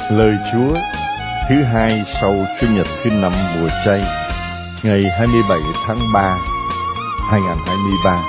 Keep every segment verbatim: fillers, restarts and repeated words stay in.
Lời Chúa thứ hai sau Chủ nhật thứ năm mùa chay, ngày hai mươi bảy tháng ba, hai nghìn không trăm hai mươi ba.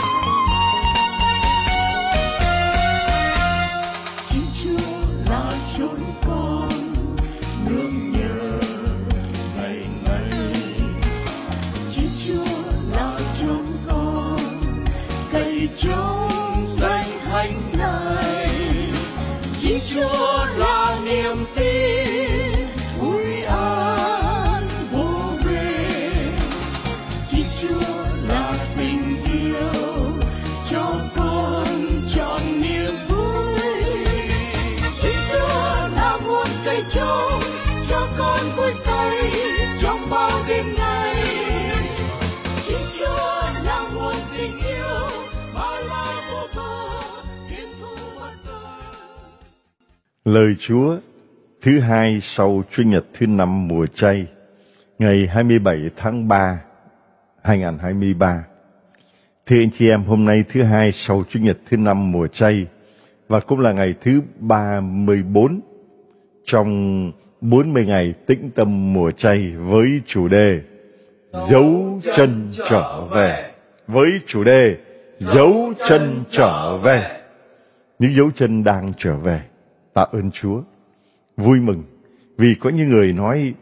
Chính Chúa là chốn con nương nhờ ngày ngày. Chính Chúa là chốn con cậy trông danh thánh này. Chính Chúa là niềm tin vui an vô bề. Chính Chúa là tình yêu cho con trọn niềm vui. Chính Chúa là nguồn cây trông cho con vui say trong bao đêm ngày. Chính Chúa là nguồn tình yêu mà là vô bờ thiên thu bất bờ. Lời Chúa thứ hai sau Chủ nhật thứ năm mùa chay, ngày hai mươi bảy tháng ba, hai nghìn không trăm hai mươi ba. Thưa anh chị em, hôm nay thứ hai sau Chủ nhật thứ năm mùa chay và cũng là ngày thứ ba mươi bốn trong bốn mươi ngày tĩnh tâm mùa chay với chủ đề Dấu chân trở về. Với chủ đề Dấu chân trở về. Những dấu chân đang trở về. Tạ ơn Chúa. Vui mừng vì có những người nói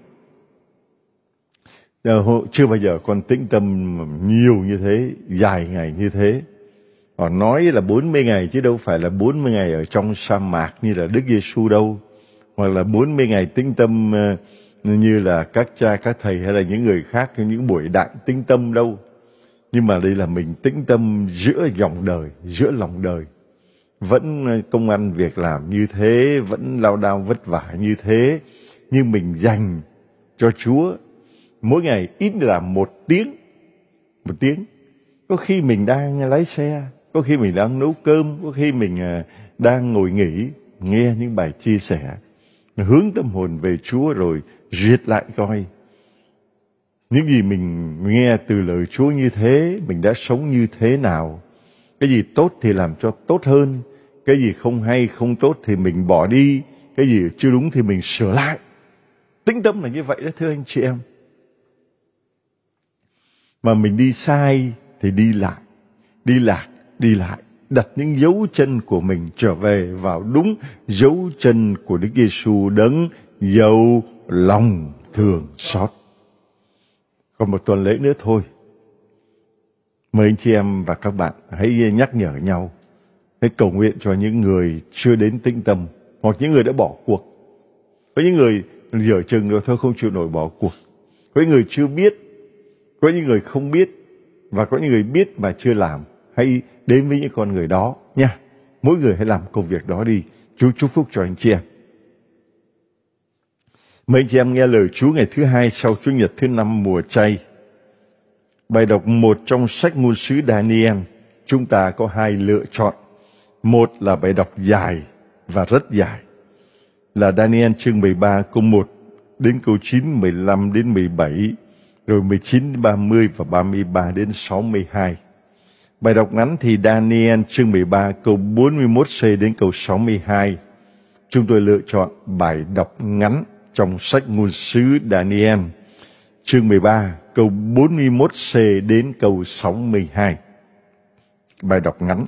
chưa bao giờ con tĩnh tâm nhiều như thế, dài ngày như thế. Họ nói là bốn mươi ngày chứ đâu phải là bốn mươi ngày ở trong sa mạc như là Đức Giêsu đâu, hoặc là bốn mươi ngày tĩnh tâm như là các cha các thầy hay là những người khác những buổi đại tĩnh tâm đâu. Nhưng mà đây là mình tĩnh tâm giữa dòng đời, giữa lòng đời. Vẫn công ăn việc làm như thế, vẫn lao đao vất vả như thế, nhưng mình dành cho Chúa mỗi ngày ít là một tiếng. Một tiếng. Có khi mình đang lái xe, có khi mình đang nấu cơm, có khi mình đang ngồi nghỉ, nghe những bài chia sẻ, hướng tâm hồn về Chúa rồi duyệt lại coi. Những gì mình nghe từ lời Chúa như thế, mình đã sống như thế nào. Cái gì tốt thì làm cho tốt hơn, cái gì không hay, không tốt thì mình bỏ đi, cái gì chưa đúng thì mình sửa lại. Tĩnh tâm là như vậy đó thưa anh chị em. Mà mình đi sai thì đi lại, đi lạc, đi lại, đặt những dấu chân của mình trở về vào đúng dấu chân của Đức Giêsu đấng giàu lòng thương xót. Còn một tuần lễ nữa thôi. Mời anh chị em và các bạn hãy nhắc nhở nhau, hãy cầu nguyện cho những người chưa đến tĩnh tâm, hoặc những người đã bỏ cuộc. Có những người dở chừng rồi thôi không chịu nổi bỏ cuộc. Có những người chưa biết, có những người không biết, và có những người biết mà chưa làm. Hãy đến với những con người đó nha. Mỗi người hãy làm công việc đó đi. Chúa chúc phúc cho anh chị em. Mời anh chị em nghe lời Chúa ngày thứ hai sau Chủ nhật thứ năm mùa chay. Bài đọc một trong sách ngôn sứ Daniel. Chúng ta có hai lựa chọn. Một là bài đọc dài và rất dài, là Daniel chương mười ba câu một đến câu chín, mười lăm đến mười bảy, rồi mười chín, ba mươi và ba mươi ba đến sáu mươi hai. Bài đọc ngắn thì Daniel chương mười ba câu bốn mươi mốt c đến câu sáu mươi hai. Chúng tôi lựa chọn bài đọc ngắn trong sách ngôn sứ Daniel chương mười ba câu bốn mươi mốt c đến câu sáu mươi hai. Bài đọc ngắn.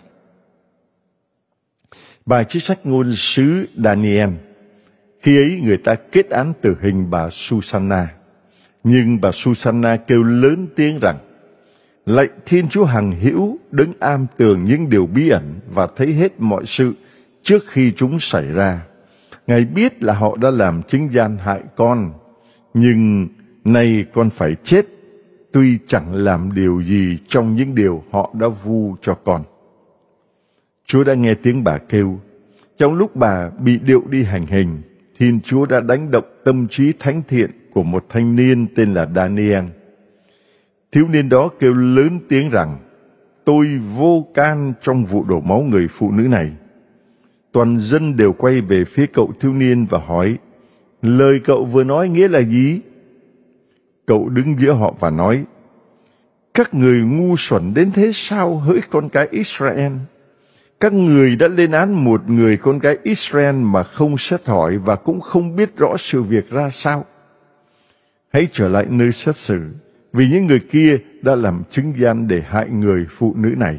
Bài trích sách ngôn sứ Daniel. Khi ấy người ta kết án tử hình bà Susanna, nhưng bà Susanna kêu lớn tiếng rằng: lạy Thiên Chúa hằng hữu, đấng am tường những điều bí ẩn và thấy hết mọi sự trước khi chúng xảy ra. Ngài biết là họ đã làm chứng gian hại con, nhưng nay con phải chết, tuy chẳng làm điều gì trong những điều họ đã vu cho con. Chúa đã nghe tiếng bà kêu. Trong lúc bà bị điệu đi hành hình, Thiên Chúa đã đánh động tâm trí thánh thiện của một thanh niên tên là Daniel. Thiếu niên đó kêu lớn tiếng rằng: tôi vô can trong vụ đổ máu người phụ nữ này. Toàn dân đều quay về phía cậu thiếu niên và hỏi: lời cậu vừa nói nghĩa là gì? Cậu đứng giữa họ và nói: các người ngu xuẩn đến thế sao hỡi con cái Israel? các người đã lên án một người con gái Israel mà không xét hỏi và cũng không biết rõ sự việc ra sao. Hãy trở lại nơi xét xử, vì những người kia đã làm chứng gian để hại người phụ nữ này.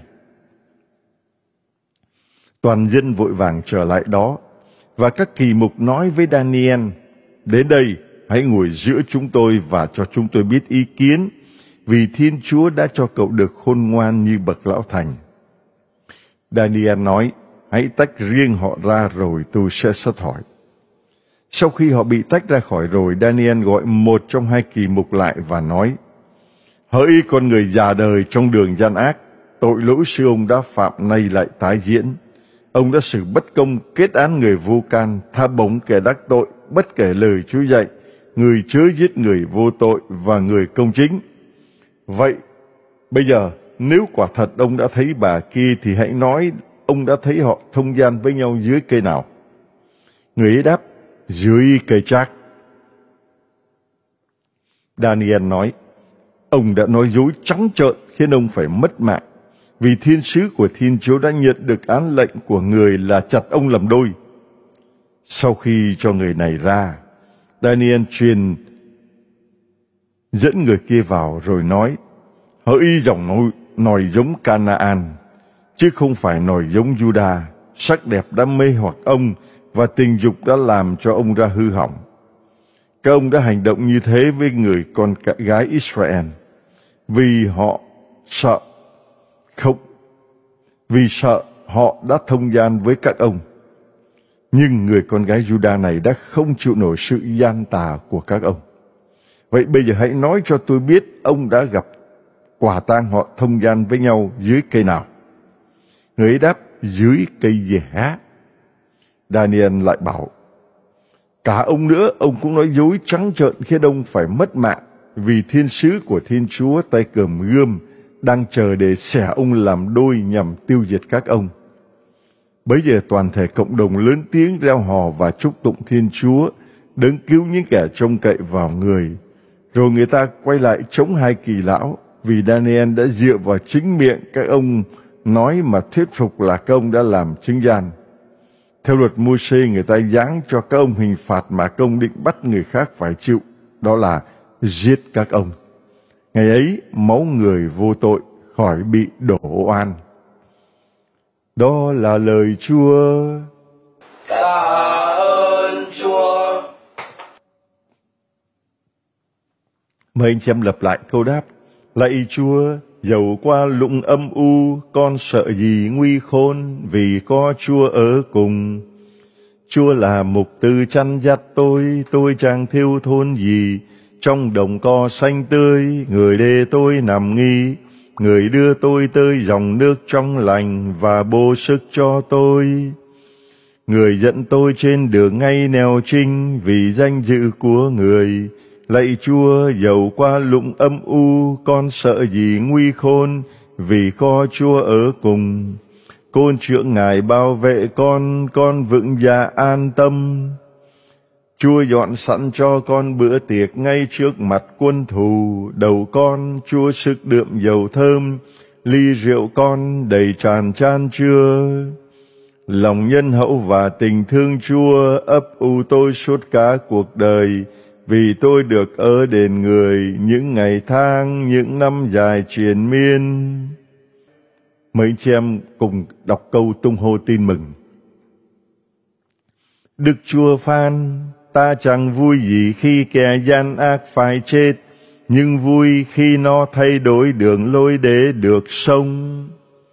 Toàn dân vội vàng trở lại đó, và các kỳ mục nói với Daniel: đến đây, hãy ngồi giữa chúng tôi và cho chúng tôi biết ý kiến, vì Thiên Chúa đã cho cậu được khôn ngoan như bậc lão thành. Daniel nói: hãy tách riêng họ ra rồi tôi sẽ xét hỏi. Sau khi họ bị tách ra khỏi rồi, Daniel gọi một trong hai kỳ mục lại và nói: hỡi con người già đời trong đường gian ác, tội lỗi sư ông đã phạm nay lại tái diễn. Ông đã xử bất công, kết án người vô can, tha bổng kẻ đắc tội, bất kể lời Chúa dạy, người chớ giết người vô tội và người công chính. Vậy, bây giờ, nếu quả thật ông đã thấy bà kia thì hãy nói ông đã thấy họ thông gian với nhau dưới cây nào. Người ấy đáp: dưới cây trác. Daniel nói: ông đã nói dối trắng trợn khiến ông phải mất mạng, vì thiên sứ của Thiên Chúa đã nhận được án lệnh của người là chặt ông làm đôi. Sau khi cho người này ra, Daniel truyền dẫn người kia vào rồi nói: hỡi dòng nòi, nòi giống Canaan, chứ không phải nòi giống Juda, sắc đẹp đã mê hoặc ông và tình dục đã làm cho ông ra hư hỏng. Các ông đã hành động như thế với người con gái Israel, vì họ sợ không, vì sợ họ đã thông gian với các ông. Nhưng người con gái Juda này đã không chịu nổi sự gian tà của các ông. Vậy bây giờ hãy nói cho tôi biết ông đã gặp quả tang họ thông gian với nhau dưới cây nào. Người ấy đáp: dưới cây dẻ. Daniel lại bảo: cả ông nữa, ông cũng nói dối trắng trợn khiến ông phải mất mạng, vì thiên sứ của Thiên Chúa tay cầm gươm đang chờ để xẻ ông làm đôi nhằm tiêu diệt các ông. Bấy giờ toàn thể cộng đồng lớn tiếng reo hò và chúc tụng Thiên Chúa, đấng cứu những kẻ trông cậy vào người. Rồi người ta quay lại chống hai kỳ lão, vì Daniel đã dựa vào chính miệng các ông nói mà thuyết phục là các ông đã làm chứng gian. Theo luật Mô-sê, người ta giáng cho các ông hình phạt mà các ông định bắt người khác phải chịu, đó là giết các ông. Ngày ấy, máu người vô tội khỏi bị đổ oan. Đó là lời Chúa. Tạ ơn Chúa. Mời anh chị em lặp lại câu đáp: lạy Chúa, dầu qua lụng âm u, con sợ gì nguy khôn, vì có Chúa ở cùng. Chúa là mục tư chăn dắt tôi, tôi chẳng thiếu thốn gì. Trong đồng cỏ xanh tươi, người để tôi nằm nghỉ. Người đưa tôi tới dòng nước trong lành và bổ sức cho tôi. Người dẫn tôi trên đường ngay nẻo trinh vì danh dự của người. Lạy Chúa, dầu qua lụng âm u, con sợ gì nguy khôn, vì có Chúa ở cùng. Côn trượng Ngài bảo vệ con, con vững dạ an tâm. Chúa dọn sẵn cho con bữa tiệc ngay trước mặt quân thù. Đầu con Chúa sức đượm dầu thơm, ly rượu con đầy tràn chan chứa. Lòng nhân hậu và tình thương Chúa ấp ủ tôi suốt cả cuộc đời, vì tôi được ở đền người những ngày tháng, những năm dài triền miên. Mời anh chị em cùng đọc câu tung hô tin mừng. Đức Chúa phán: ta chẳng vui gì khi kẻ gian ác phải chết, nhưng vui khi nó thay đổi đường lối để được sống.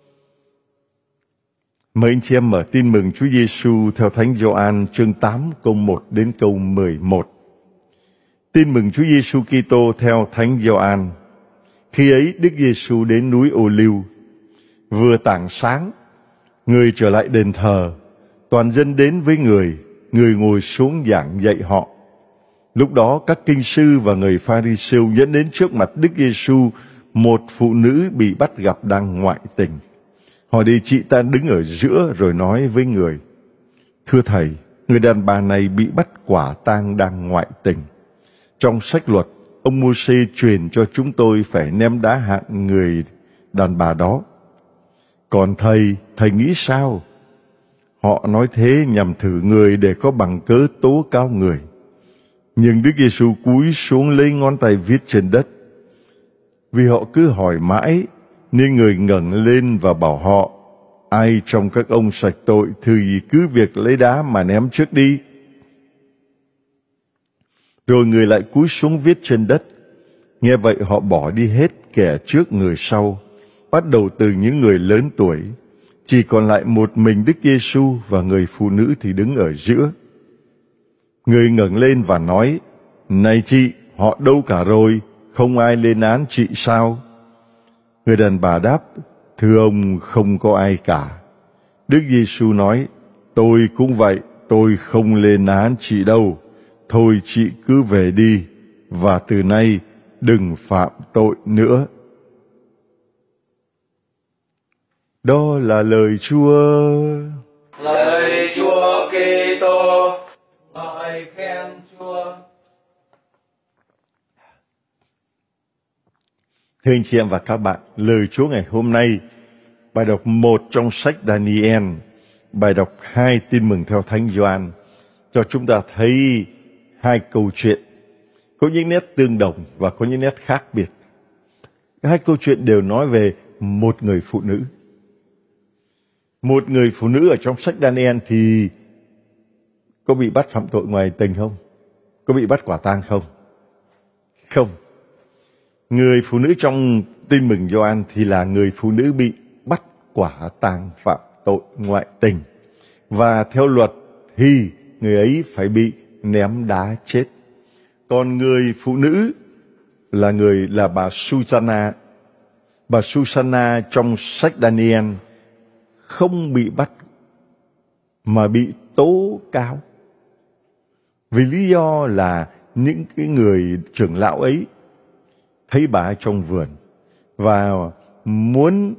Mời anh chị em mở tin mừng Chúa Giêsu theo Thánh Gioan chương tám câu một đến câu mười một. Tin mừng Chúa Giêsu Kitô theo Thánh Gioan. Khi ấy Đức Giêsu đến núi Ô Liu. Vừa tảng sáng, người trở lại đền thờ, toàn dân đến với người, người ngồi xuống giảng dạy họ. Lúc đó các kinh sư và người Pha-ri-siêu dẫn đến trước mặt Đức Giêsu một phụ nữ bị bắt gặp đang ngoại tình. Họ đi chị ta đứng ở giữa rồi nói với người: thưa thầy, người đàn bà này bị bắt quả tang đang ngoại tình. Trong sách luật, ông Mô-sê truyền cho chúng tôi phải ném đá hạng người đàn bà đó. Còn thầy, thầy nghĩ sao? Họ nói thế nhằm thử người để có bằng cớ tố cáo người. Nhưng Đức Giêsu cúi xuống lấy ngón tay viết trên đất. Vì họ cứ hỏi mãi, nên người ngẩng lên và bảo họ: ai trong các ông sạch tội thì cứ việc lấy đá mà ném trước đi. Rồi người lại cúi xuống viết trên đất. Nghe vậy họ bỏ đi hết kẻ trước người sau, bắt đầu từ những người lớn tuổi. Chỉ còn lại một mình Đức Giêsu và người phụ nữ thì đứng ở giữa. Người ngẩng lên và nói: này chị, họ đâu cả rồi? Không ai lên án chị sao? Người đàn bà đáp: thưa ông, không có ai cả. Đức Giêsu nói: tôi cũng vậy, tôi không lên án chị đâu. Thôi chị cứ về đi, và từ nay đừng phạm tội nữa. Đó là lời Chúa. Lời Chúa Kitô, ngợi khen Chúa. Thưa anh chị em và các bạn, lời Chúa ngày hôm nay, bài đọc một trong sách Daniel, bài đọc hai tin mừng theo Thánh Gioan, cho chúng ta thấy hai câu chuyện có những nét tương đồng và có những nét khác biệt. Hai câu chuyện đều nói về một người phụ nữ. Một người phụ nữ ở trong sách Daniel thì có bị bắt phạm tội ngoài tình không? Có bị bắt quả tang không? Không. Người phụ nữ trong tin mừng Gioan thì là người phụ nữ bị bắt quả tang phạm tội ngoại tình. Và theo luật thì người ấy phải bị ném đá chết. Còn người phụ nữ là người là bà Susanna. Bà Susanna trong sách Daniel không bị bắt mà bị tố cáo. Vì lý do là những cái người trưởng lão ấy thấy bà ấy trong vườn và muốn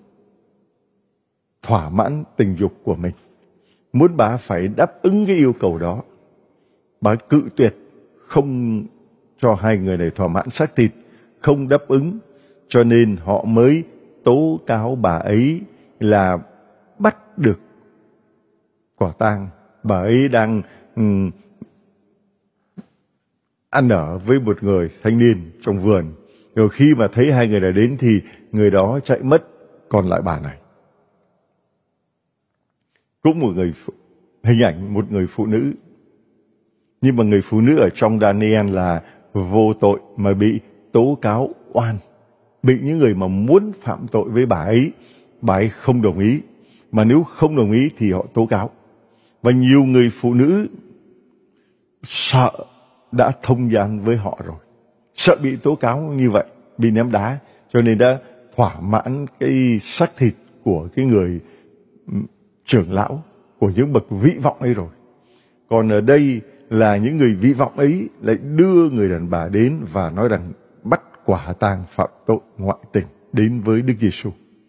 thỏa mãn tình dục của mình, muốn bà phải đáp ứng cái yêu cầu đó. Bà cự tuyệt, không cho hai người này thỏa mãn xác thịt, không đáp ứng, cho nên họ mới tố cáo bà ấy là bắt được quả tang. Bà ấy đang um, ăn ở với một người thanh niên trong vườn. Rồi khi mà thấy hai người này đến thì người đó chạy mất, còn lại bà này. Cũng một người, hình ảnh một người phụ nữ. Nhưng mà người phụ nữ ở trong Daniel là vô tội mà bị tố cáo oan. Bị những người mà muốn phạm tội với bà ấy, bà ấy không đồng ý. Mà nếu không đồng ý thì họ tố cáo. Và nhiều người phụ nữ sợ đã thông gian với họ rồi. Sợ bị tố cáo như vậy, bị ném đá. Cho nên đã thỏa mãn cái xác thịt của cái người trưởng lão, của những bậc vĩ vọng ấy rồi. Còn ở đây là những người vĩ vọng ấy lại đưa người đàn bà đến và nói rằng bắt quả tang phạm tội ngoại tình đến với Đức Giêsu.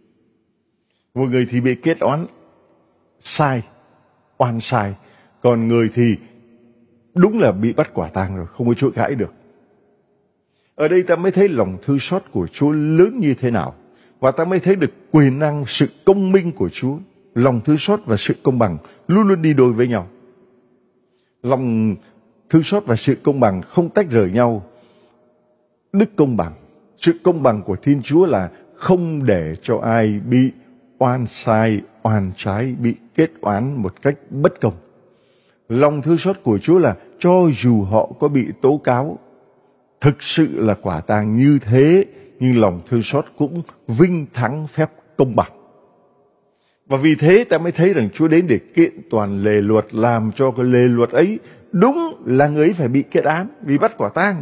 Một người thì bị kết oán sai, oan sai. Còn người thì đúng là bị bắt quả tang rồi, không có chối cãi được. Ở đây ta mới thấy lòng thương xót của Chúa lớn như thế nào. Và ta mới thấy được quyền năng, sự công minh của Chúa. Lòng thương xót và sự công bằng luôn luôn đi đôi với nhau. Lòng thương xót và sự công bằng không tách rời nhau. Đức công bằng, sự công bằng của Thiên Chúa là không để cho ai bị oan sai, oan trái, bị kết oán một cách bất công. Lòng thương xót của Chúa là cho dù họ có bị tố cáo thực sự là quả tang như thế, nhưng lòng thương xót cũng vinh thắng phép công bằng. Và vì thế ta mới thấy rằng Chúa đến để kiện toàn lề luật, làm cho cái lề luật ấy đúng là người ấy phải bị kết án, bị bắt quả tang.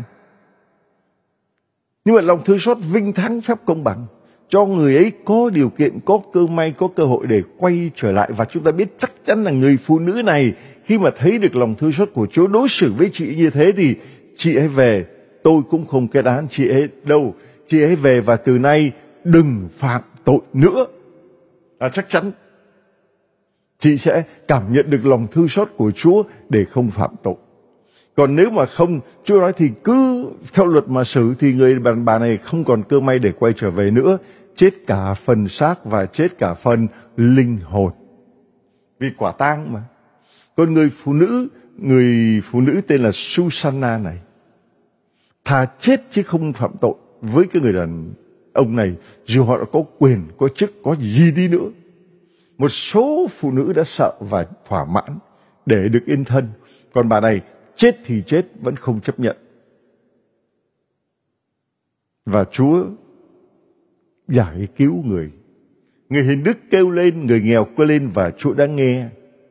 Nhưng mà lòng thương xót vinh thắng phép công bằng, cho người ấy có điều kiện, có cơ may, có cơ hội để quay trở lại. Và chúng ta biết chắc chắn là người phụ nữ này khi mà thấy được lòng thương xót của Chúa đối xử với chị như thế thì chị ấy về, tôi cũng không kết án chị ấy đâu. Chị ấy về và từ nay đừng phạm tội nữa. À, chắc chắn chị sẽ cảm nhận được lòng thương xót của Chúa để không phạm tội. Còn nếu mà không, Chúa nói thì cứ theo luật mà xử thì người đàn bà này không còn cơ may để quay trở về nữa. Chết cả phần xác và chết cả phần linh hồn. vì quả tang mà. Còn người phụ nữ, người phụ nữ tên là Susanna này, thà chết chứ không phạm tội với cái người đàn ông này, dù họ đã có quyền, có chức, có gì đi nữa. Một số phụ nữ đã sợ và thỏa mãn để được yên thân, còn bà này chết thì chết vẫn không chấp nhận. Và Chúa giải cứu người. Người hiền đức kêu lên, người nghèo kêu lên, và Chúa đã nghe.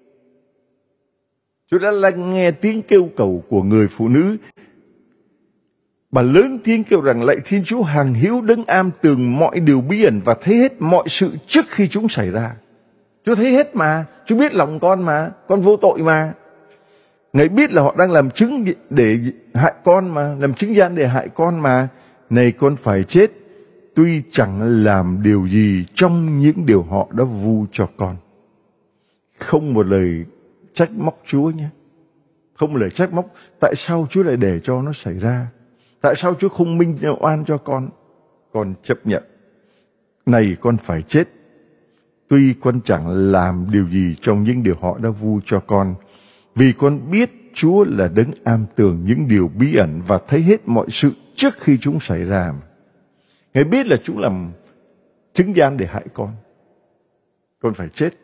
Chúa đã lắng nghe tiếng kêu cầu của người phụ nữ. Bà lớn tiếng kêu rằng: lạy Thiên Chúa hằng hữu, đấng am tường mọi điều bí ẩn và thấy hết mọi sự trước khi chúng xảy ra. Chúa thấy hết mà, Chúa biết lòng con mà, con vô tội mà. Ngài biết là họ đang làm chứng để hại con mà, làm chứng gian để hại con mà. Này con phải chết, tuy chẳng làm điều gì trong những điều họ đã vu cho con. Không một lời trách móc Chúa nhé. Không một lời trách móc. Tại sao Chúa lại để cho nó xảy ra? Tại sao Chúa không minh oan cho con? Con chấp nhận. Này con phải chết, tuy con chẳng làm điều gì trong những điều họ đã vu cho con. Vì con biết Chúa là đấng am tường những điều bí ẩn và thấy hết mọi sự trước khi chúng xảy ra. Ngài biết là chúng làm chứng gian để hại con. Con phải chết.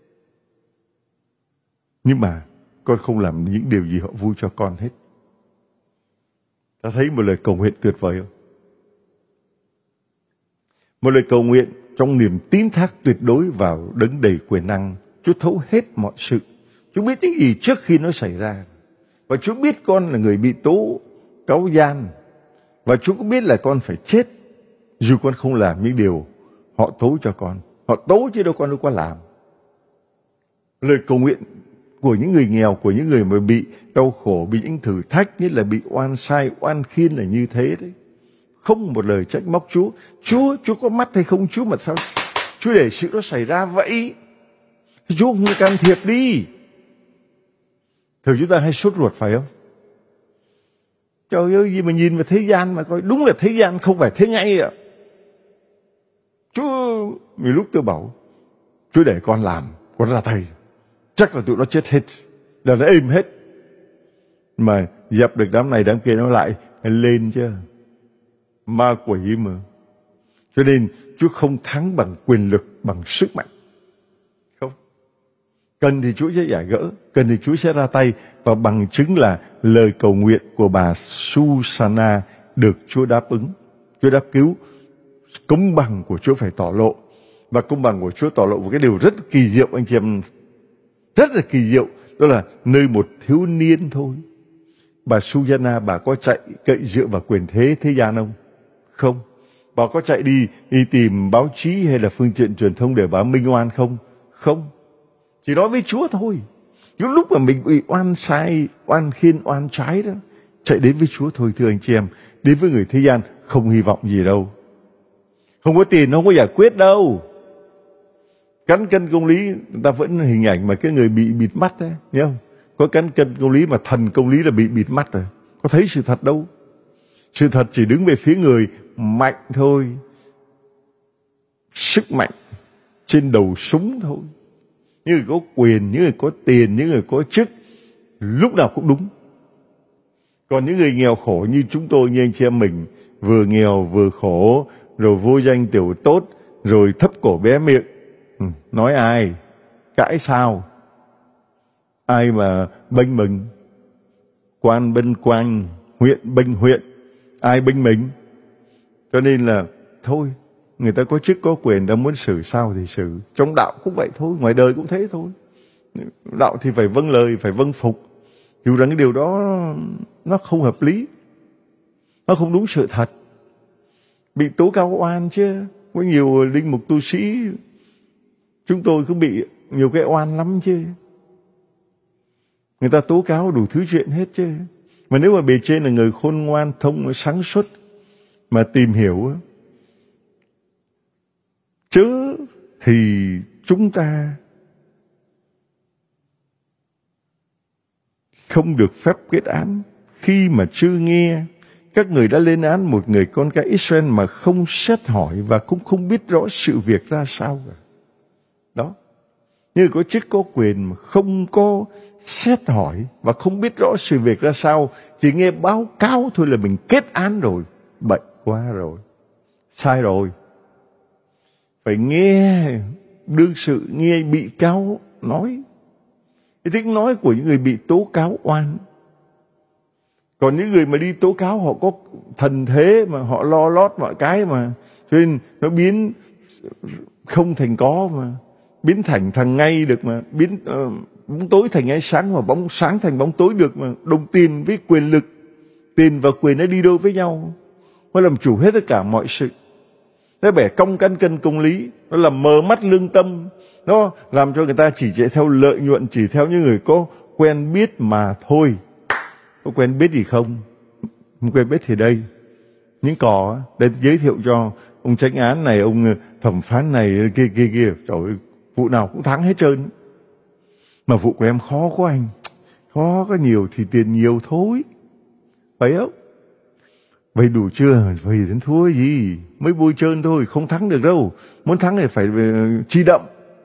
Nhưng mà con không làm những điều gì họ vu cho con hết. Ta thấy một lời cầu nguyện tuyệt vời không? Một lời cầu nguyện trong niềm tín thác tuyệt đối vào đấng đầy quyền năng. Chúa thấu hết mọi sự. Chúa biết những gì trước khi nó xảy ra. Và Chúa biết con là người bị tố cáu gian. Và Chúa cũng biết là con phải chết dù con không làm những điều họ tố cho con. Họ tố chứ đâu con đâu có làm. Lời cầu nguyện của những người nghèo, của những người mà bị đau khổ, bị những thử thách, như là bị oan sai, oan khiên là như thế đấy. Không một lời trách móc Chúa. Chúa, Chúa có mắt hay không Chúa mà sao Chúa để sự đó xảy ra vậy? Chúa không can thiệp đi. Thường chúng ta hay sốt ruột phải không? Trời ơi, gì mà nhìn vào thế gian mà coi, đúng là thế gian không phải thế ngay ạ. Chúa, nhiều lúc tôi bảo, Chúa để con làm, con ra thầy, chắc là tụi nó chết hết, là nó êm hết. Mà dập được đám này đám kia nó lại lên chứ. Ma quỷ mà. Cho nên Chúa không thắng bằng quyền lực, bằng sức mạnh. Không. Cần thì Chúa sẽ giải gỡ, cần thì Chúa sẽ ra tay. Và bằng chứng là lời cầu nguyện của bà Susanna được Chúa đáp ứng. Chúa đáp cứu. Công bằng của Chúa phải tỏ lộ. Và công bằng của Chúa tỏ lộ một cái điều rất kỳ diệu anh chị em. Rất là kỳ diệu. Đó là nơi một thiếu niên thôi. Bà Susanna, bà có chạy cậy dựa vào quyền thế thế gian không? Không. Bà có chạy đi đi tìm báo chí hay là phương tiện truyền thông để bà minh oan không? Không. Chỉ nói với Chúa thôi. Những lúc mà mình bị oan sai, oan khiên, oan trái đó, chạy đến với Chúa thôi thưa anh chị em. Đến với người thế gian không hy vọng gì đâu. Không có tiền không có giải quyết đâu. Cán cân công lý, người ta vẫn hình ảnh mà cái người bị bịt mắt đấy, nhớ không? Có cán cân công lý mà thần công lý là bị bịt mắt rồi. Có thấy sự thật đâu. Sự thật chỉ đứng về phía người mạnh thôi. Sức mạnh trên đầu súng thôi. Những người có quyền, những người có tiền, những người có chức, lúc nào cũng đúng. Còn những người nghèo khổ như chúng tôi, như anh chị em mình, vừa nghèo vừa khổ, rồi vô danh tiểu tốt, rồi thấp cổ bé miệng. Ừ, nói ai? Cãi sao? Ai mà bênh mình? Quan bênh quan, huyện bênh huyện. Ai bênh mình? Cho nên là thôi, người ta có chức có quyền, ta muốn xử sao thì xử. Trong đạo cũng vậy thôi, ngoài đời cũng thế thôi. Đạo thì phải vâng lời, phải vâng phục. Dù rằng cái điều đó nó không hợp lý, nó không đúng sự thật. Bị tố cáo oan chứ. Có nhiều linh mục tu sĩ chúng tôi cũng bị nhiều cái oan lắm chứ. Người ta tố cáo đủ thứ chuyện hết chứ. Mà nếu mà bề trên là người khôn ngoan, thông, sáng suốt, mà tìm hiểu chứ thì chúng ta không được phép kết án khi mà chưa nghe các người đã lên án một người con cái Israel mà không xét hỏi và cũng không biết rõ sự việc ra sao cả. Đó. Như có chức có quyền mà không có xét hỏi và không biết rõ sự việc ra sao, chỉ nghe báo cáo thôi là mình kết án rồi. Bệnh quá rồi, sai rồi. Phải nghe đương sự, nghe bị cáo nói. Cái tiếng nói của những người bị tố cáo oan. Còn những người mà đi tố cáo họ có thần thế mà họ lo lót mọi cái mà, cho nên nó biến không thành có mà, biến thành thằng ngay được mà, biến uh, bóng tối thành ánh sáng, mà bóng sáng thành bóng tối được mà. Đồng tiền với quyền lực, tiền và quyền nó đi đôi với nhau, nó làm chủ hết tất cả mọi sự. Nó bẻ cong cán cân công lý, nó làm mờ mắt lương tâm, nó làm cho người ta chỉ chạy theo lợi nhuận, chỉ theo những người có quen biết mà thôi. Có quen biết gì không? Không quen biết thì đây, những cò đây giới thiệu cho ông chánh án này, ông thẩm phán này, kia kia kia. Trời ơi, vụ nào cũng thắng hết trơn. Mà vụ của em khó quá anh. Khó có nhiều thì tiền nhiều thôi, phải không? Vậy đủ chưa? Vậy đến thua gì? Mới bôi trơn thôi, không thắng được đâu. Muốn thắng thì phải chi đậm.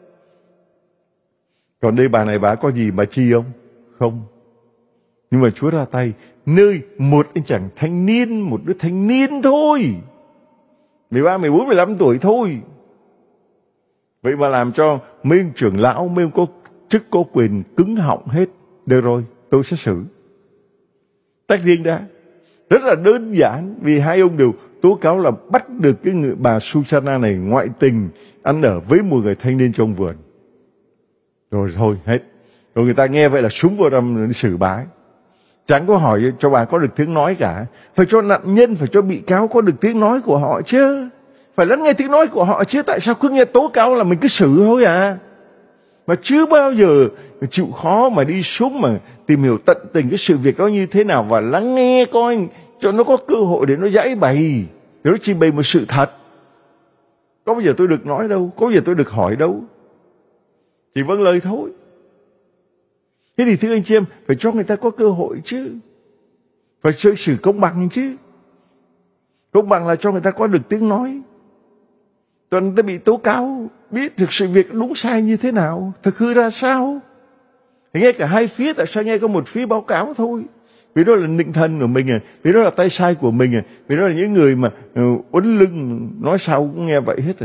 Còn đây bà này bà có gì bà chi không? Không. Nhưng mà Chúa ra tay nơi một anh chàng thanh niên, một đứa thanh niên thôi, mười ba, mười bốn, mười lăm tuổi thôi. Vậy mà làm cho mấy ông trưởng lão, mấy ông có chức có quyền cứng họng hết. Được rồi, tôi sẽ xử. Tách riêng ra. Rất là đơn giản, vì hai ông đều tố cáo là bắt được cái người bà Susana này ngoại tình, ăn ở với một người thanh niên trong vườn. Rồi thôi, hết. Rồi người ta nghe vậy là súng vào đâm đi xử bà ấy. Chẳng có hỏi cho bà có được tiếng nói cả. Phải cho nạn nhân, phải cho bị cáo có được tiếng nói của họ chứ. Phải lắng nghe tiếng nói của họ chứ. Tại sao cứ nghe tố cáo là mình cứ xử thôi à? Mà chưa bao giờ chịu khó mà đi xuống mà tìm hiểu tận tình cái sự việc đó như thế nào, và lắng nghe coi cho nó có cơ hội để nó giải bày, để nó trình bày một sự thật. Có bao giờ tôi được nói đâu, có bao giờ tôi được hỏi đâu. Chỉ vâng lời thôi. Thế thì thưa anh chị em, phải cho người ta có cơ hội chứ. Phải xử công bằng chứ. Công bằng là cho người ta có được tiếng nói. Toàn người ta bị tố cáo, biết thực sự việc đúng sai như thế nào, thực hư ra sao. Thì nghe cả hai phía, tại sao nghe có một phía báo cáo thôi? Vì đó là nịnh thần của mình à, vì đó là tay sai của mình à, vì đó là những người mà uh, uốn lưng, nói sao cũng nghe vậy hết rồi.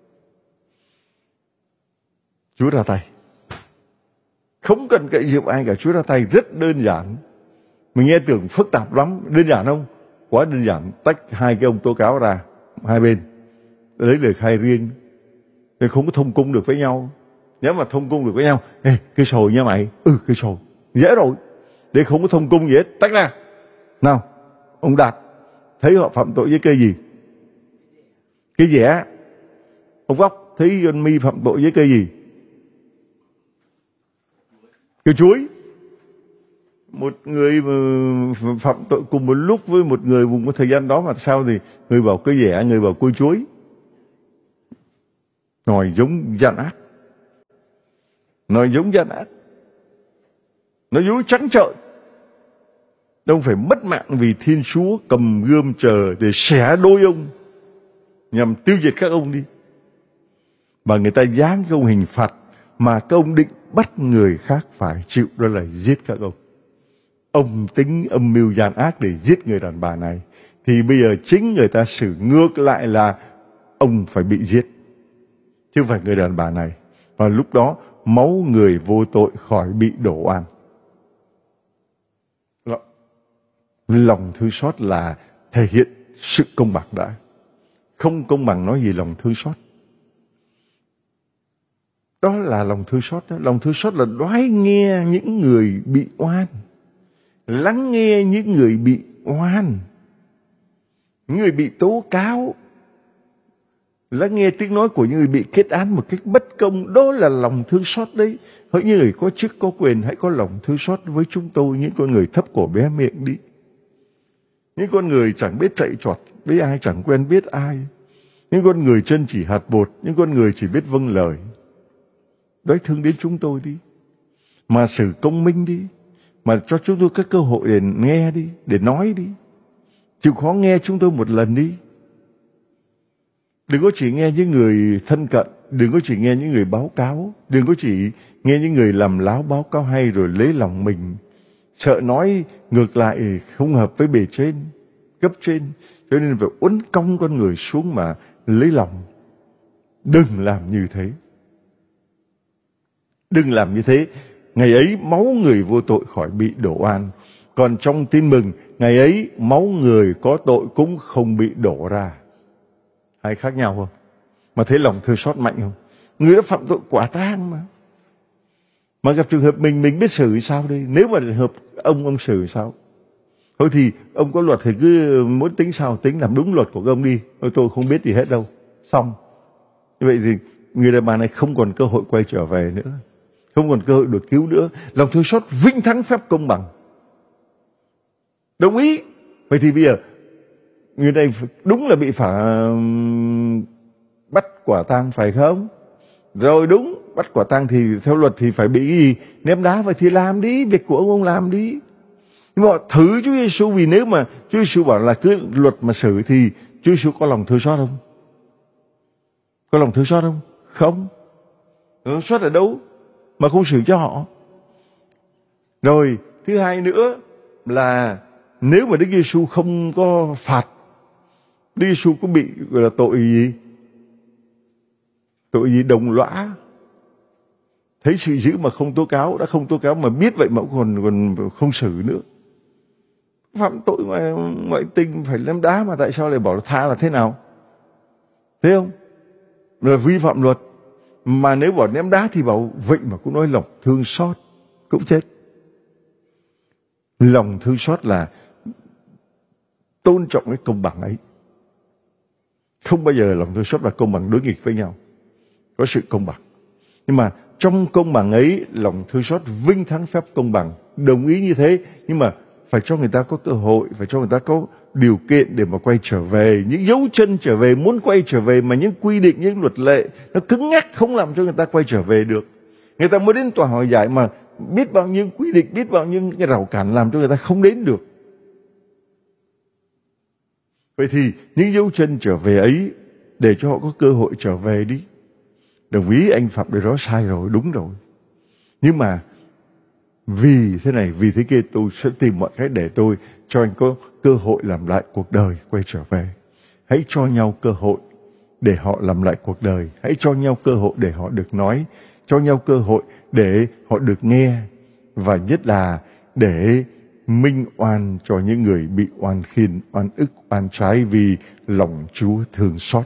Chúa ra tay. Không cần cậy dịp ai cả, Chúa ra tay rất đơn giản. Mình nghe tưởng phức tạp lắm, đơn giản không? Quá đơn giản, tách hai cái ông tố cáo ra, hai bên, lấy lời khai riêng, để không có thông cung được với nhau. Nếu mà thông cung được với nhau, ê, cái sồi nha mày, ừ, cái sồi, dễ rồi. Để không có thông cung gì hết, tách ra. Nào, ông Đạt, thấy họ phạm tội với cây gì? Cái dẻ. Ông Vóc, thấy con My phạm tội với cây gì? Cây chuối. Một người phạm tội cùng một lúc với một người vùng có thời gian đó mà sao thì người bảo cây dẻ, người bảo cây chuối. Nói giống gian ác. Nói giống gian ác. Nói dối trắng trợn. Ông phải mất mạng vì Thiên Chúa cầm gươm chờ để xẻ đôi ông, nhằm tiêu diệt các ông đi. Và người ta giáng các ông hình phạt mà các ông định bắt người khác phải chịu, đó là giết các ông. Ông tính âm mưu gian ác để giết người đàn bà này, thì bây giờ chính người ta xử ngược lại là ông phải bị giết, chứ không phải người đàn bà này. Và lúc đó máu người vô tội khỏi bị đổ oan. Lòng thương xót là thể hiện sự công bằng đã. Không công bằng nói gì lòng thương xót. Đó là lòng thương xót đó. Lòng thương xót là đoái nghe những người bị oan, lắng nghe những người bị oan, những người bị tố cáo, lắng nghe tiếng nói của những người bị kết án một cách bất công. Đó là lòng thương xót đấy. Hỡi những người có chức có quyền, hãy có lòng thương xót với chúng tôi, những con người thấp cổ bé miệng đi. Những con người chẳng biết chạy trọt với ai, chẳng quen biết ai. Những con người chân chỉ hạt bột, những con người chỉ biết vâng lời. Đói thương đến chúng tôi đi. Mà xử công minh đi. Mà cho chúng tôi các cơ hội để nghe đi, để nói đi. Chịu khó nghe chúng tôi một lần đi. Đừng có chỉ nghe những người thân cận, đừng có chỉ nghe những người báo cáo, đừng có chỉ nghe những người làm láo báo cáo hay rồi lấy lòng mình, sợ nói ngược lại không hợp với bề trên, cấp trên, cho nên phải uốn cong con người xuống mà lấy lòng. Đừng làm như thế. Đừng làm như thế. Ngày ấy máu người vô tội khỏi bị đổ oan. Còn trong tin mừng, ngày ấy máu người có tội cũng không bị đổ ra. Hay khác nhau không? Mà thấy lòng thương xót mạnh không? Người đã phạm tội quả tang mà. Mà gặp trường hợp mình, mình biết xử sao đây? Nếu mà trường hợp ông, ông xử sao? Thôi thì ông có luật thì cứ muốn tính sao tính, làm đúng luật của ông đi. Tôi, tôi không biết gì hết đâu. Xong. Như vậy thì người đàn bà này không còn cơ hội quay trở về nữa. Không còn cơ hội được cứu nữa. Lòng thương xót vinh thắng phép công bằng. Đồng ý. Vậy thì bây giờ người này đúng là bị phải bắt quả tang phải không? Rồi đúng, bắt quả tang thì theo luật thì phải bị gì? Ném đá. Vậy thì làm đi, việc của ông ông làm đi. Nhưng mà thử Chúa Giêsu, vì nếu mà Chúa Giêsu bảo là cứ luật mà xử thì Chúa Giêsu có lòng thương xót không? Có lòng thương xót không? Không. Thương xót ở đâu mà không xử cho họ? Rồi thứ hai nữa là nếu mà Đức Giêsu không có phạt, Đức Giêsu có bị gọi là tội gì? Tội gì đồng lõa? Thấy sự dữ mà không tố cáo, đã không tố cáo mà biết vậy mà còn còn không xử nữa. Phạm tội ngoại, ngoại tình phải ném đá mà tại sao lại bảo là tha là thế nào? Thấy không? Là vi phạm luật. Mà nếu bảo ném đá thì bảo vậy mà cũng nói lòng thương xót, cũng chết. Lòng thương xót là tôn trọng cái công bằng ấy. Không bao giờ lòng thương xót và công bằng đối nghịch với nhau. Có sự công bằng. Nhưng mà trong công bằng ấy, lòng thương xót vinh thắng phép công bằng. Đồng ý như thế, nhưng mà phải cho người ta có cơ hội, phải cho người ta có điều kiện để mà quay trở về. Những dấu chân trở về, muốn quay trở về mà những quy định, những luật lệ nó cứng nhắc không làm cho người ta quay trở về được. Người ta mới đến tòa hỏi giải mà biết bao nhiêu quy định, biết bao nhiêu cái rào cản làm cho người ta không đến được. Vậy thì những dấu chân trở về ấy để cho họ có cơ hội trở về đi. Đồng ý anh phạm điều đó sai rồi, đúng rồi. Nhưng mà vì thế này, vì thế kia tôi sẽ tìm mọi cách để tôi cho anh có cơ hội làm lại cuộc đời, quay trở về. Hãy cho nhau cơ hội để họ làm lại cuộc đời. Hãy cho nhau cơ hội để họ được nói. Cho nhau cơ hội để họ được nghe. Và nhất là để minh oan cho những người bị oan khiên, oan ức, oan trái vì lòng Chúa thương xót.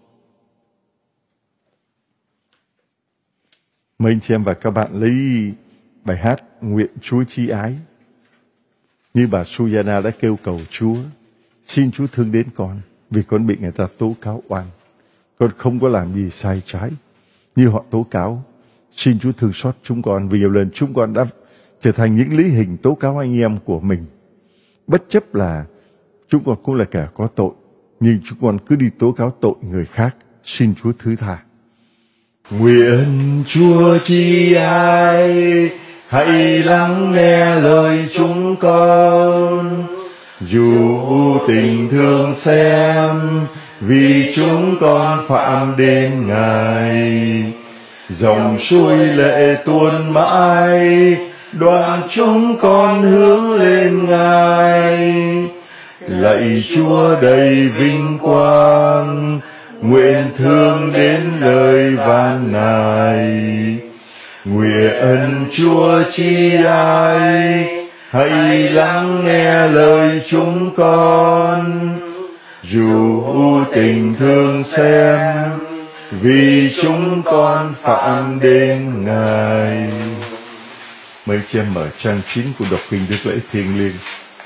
Mời anh chị em và các bạn lấy bài hát Nguyện Chúa Chi Ái. Như bà Sujana đã kêu cầu Chúa, xin Chúa thương đến con, vì con bị người ta tố cáo oan. Con không có làm gì sai trái như họ tố cáo. Xin Chúa thương xót chúng con, vì nhiều lần chúng con đã trở thành những lý hình tố cáo anh em của mình. Bất chấp là chúng con cũng là kẻ có tội, nhưng chúng con cứ đi tố cáo tội người khác. Xin Chúa thứ tha. Nguyện Chúa Chi Ái, hãy lắng nghe lời chúng con, dù tình thương xem, vì chúng con phạm đến Ngài. Dòng suối lệ tuôn mãi, đoàn chúng con hướng lên Ngài. Lạy Chúa đầy vinh quang, nguyện thương đến lời van nài. Nguyện Chúa Chi Ái, hãy lắng nghe lời chúng con, dù tình thương xem, vì chúng con phạm đến Ngài. Mời chị em mở trang chín của đọc kinh Đức Lễ Thiêng Liêng.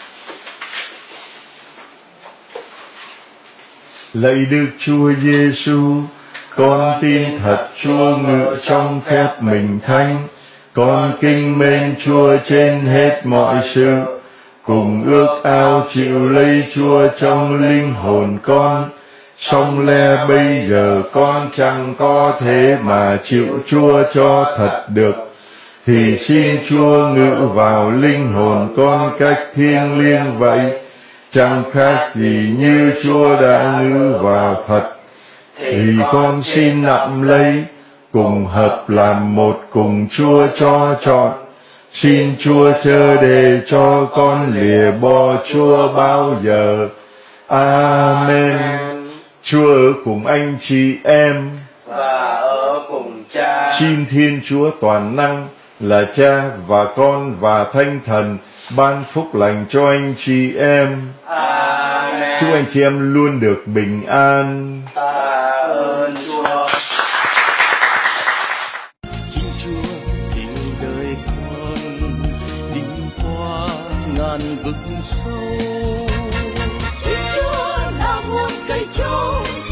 Lạy Đức Chúa Giêsu, con tin thật Chúa ngự trong phép mình thánh. Con kính mến Chúa trên hết mọi sự, cùng ước ao chịu lấy Chúa trong linh hồn con. Song lẽ bây giờ con chẳng có thế mà chịu Chúa cho thật được, thì xin Chúa ngự vào linh hồn con cách thiêng liêng vậy, chẳng khác gì như Chúa đã ngự vào thật. thì con xin nặm lấy, cùng hợp làm một cùng Chúa cho chọn. Xin Chúa chớ để cho con lìa bỏ Chúa bao giờ. Amen. Chúa ở cùng anh chị em và ở cùng Cha. Xin Thiên Chúa toàn năng là Cha và Con và Thánh Thần ban phúc lành cho anh chị em. Amen. Chúc anh chị em luôn được bình an. Tạ ơn Chúa. Chính Chúa dịu đời con đi qua ngàn vực sâu. Chính Chúa là nguồn cây trâu